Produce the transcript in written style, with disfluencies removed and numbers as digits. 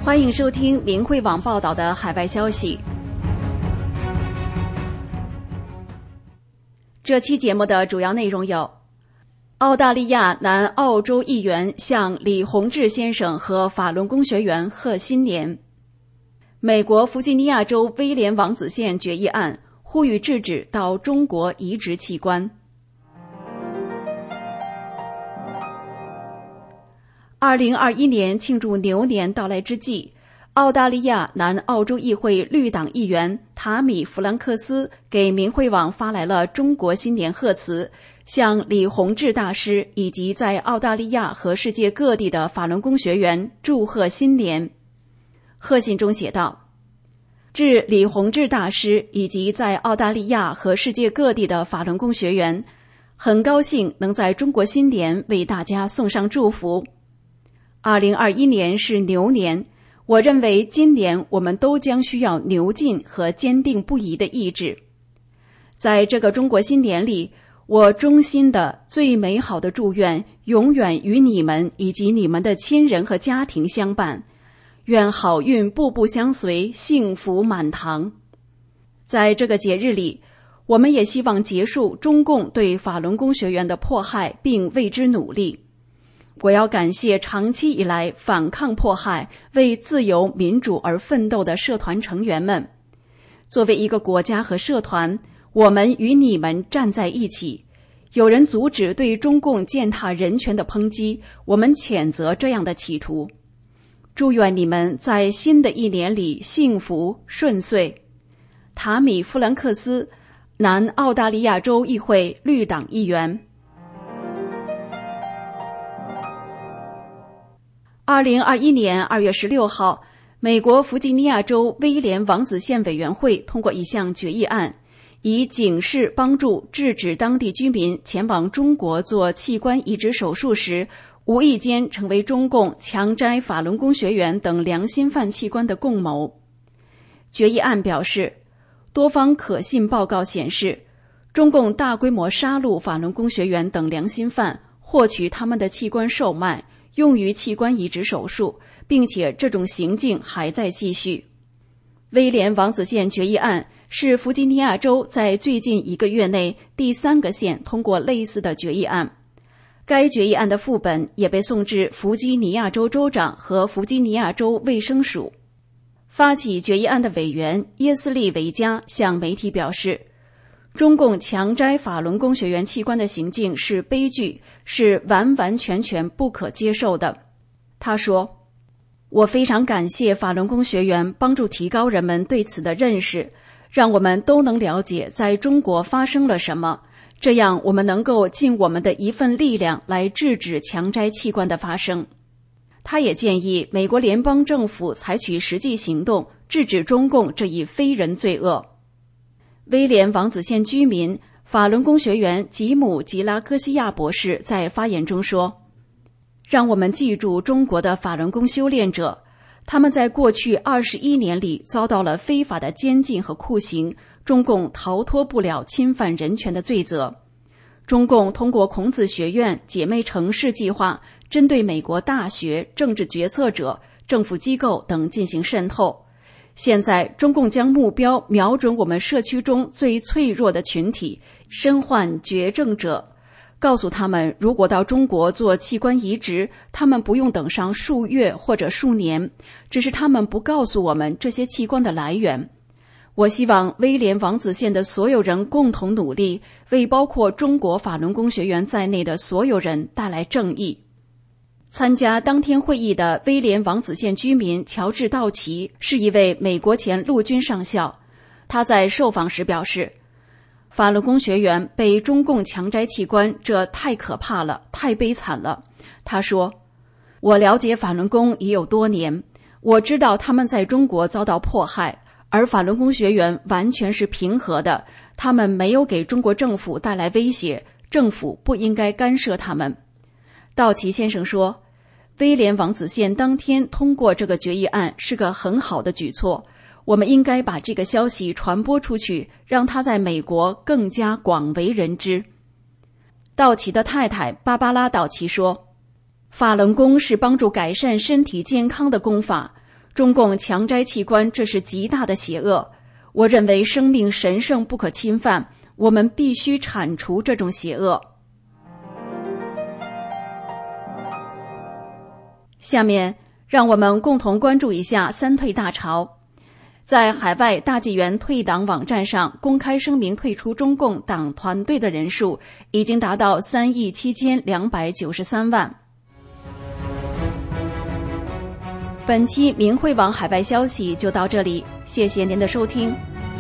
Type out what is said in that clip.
欢迎收听明慧网报道的海外消息。这期节目的主要内容有：澳大利亚南澳洲议员向李洪志先生和法轮功学员贺新年；美国弗吉尼亚州威廉王子县决议案呼吁制止到中国移植器官。2021年庆祝牛年到来之际，澳大利亚南澳洲议会绿党议员塔米·弗兰克斯给明慧网发来了中国新年贺词，向李洪志大师以及在澳大利亚和世界各地的法轮功学员祝贺新年。贺信中写道：致李洪志大师以及在澳大利亚和世界各地的法轮功学员，很高兴能在中国新年为大家送上祝福。2021年是牛年，我认为今年我们都将需要牛劲和坚定不移的意志。在这个中国新年里，我衷心的最美好的祝愿永远与你们以及你们的亲人和家庭相伴，愿好运步步相随，幸福满堂。在这个节日里，我们也希望结束中共对法轮功学员的迫害，并为之努力。我要感谢长期以来反抗迫害、为自由民主而奋斗的社团成员们。作为一个国家和社团，我们与你们站在一起。有人阻止对中共践踏人权的抨击，我们谴责这样的企图。祝愿你们在新的一年里幸福顺遂。塔米·弗兰克斯，南澳大利亚州议会绿党议员。2021年2月16号，美国弗吉尼亚州威廉王子县委员会通过一项决议案，以警示帮助制止当地居民前往中国做器官移植手术时，无意间成为中共强摘法轮功学员等良心犯器官的共谋。决议案表示，多方可信报告显示，中共大规模杀戮法轮功学员等良心犯，获取他们的器官售卖，用于器官移植手术，并且这种行径还在继续。威廉王子县决议案是弗吉尼亚州在最近1个月内第3个县通过类似的决议案。该决议案的副本也被送至弗吉尼亚州州长和弗吉尼亚州卫生署。发起决议案的委员耶斯利维加向媒体表示，中共强摘法轮功学员器官的行径是悲剧，是完完全全不可接受的。他说，我非常感谢法轮功学员帮助提高人们对此的认识，让我们都能了解在中国发生了什么，这样我们能够尽我们的一份力量来制止强摘器官的发生。他也建议美国联邦政府采取实际行动，制止中共这一非人罪恶。威廉王子县居民法轮功学员吉姆·吉拉戈西亚博士在发言中说，让我们记住中国的法轮功修炼者，他们在过去21年里遭到了非法的监禁和酷刑，中共逃脱不了侵犯人权的罪责。中共通过孔子学院姐妹城市计划，针对美国大学、政治决策者、政府机构等进行渗透。现在中共将目标瞄准我们社区中最脆弱的群体，身患绝症者，告诉他们如果到中国做器官移植，他们不用等上数月或者数年，只是他们不告诉我们这些器官的来源。我希望威廉王子县的所有人共同努力，为包括中国法轮功学员在内的所有人带来正义。参加当天会议的威廉王子县居民乔治·道奇是一位美国前陆军上校，他在受访时表示，法轮功学员被中共强摘器官，这太可怕了，太悲惨了。他说，我了解法轮功已有多年，我知道他们在中国遭到迫害，而法轮功学员完全是平和的，他们没有给中国政府带来威胁，政府不应该干涉他们。道奇先生说，威廉王子县当天通过这个决议案是个很好的举措，我们应该把这个消息传播出去，让它在美国更加广为人知。道奇的太太芭芭拉·道奇说，法轮功是帮助改善身体健康的功法， 中共强摘器官，这是极大的邪恶。我认为生命神圣不可侵犯，我们必须铲除这种邪恶。下面让我们共同关注一下三退大潮。在海外大纪元退党网站上公开声明退出中共党团队的人数已经达到37293万。本期明慧网海外消息就到这里，谢谢您的收听。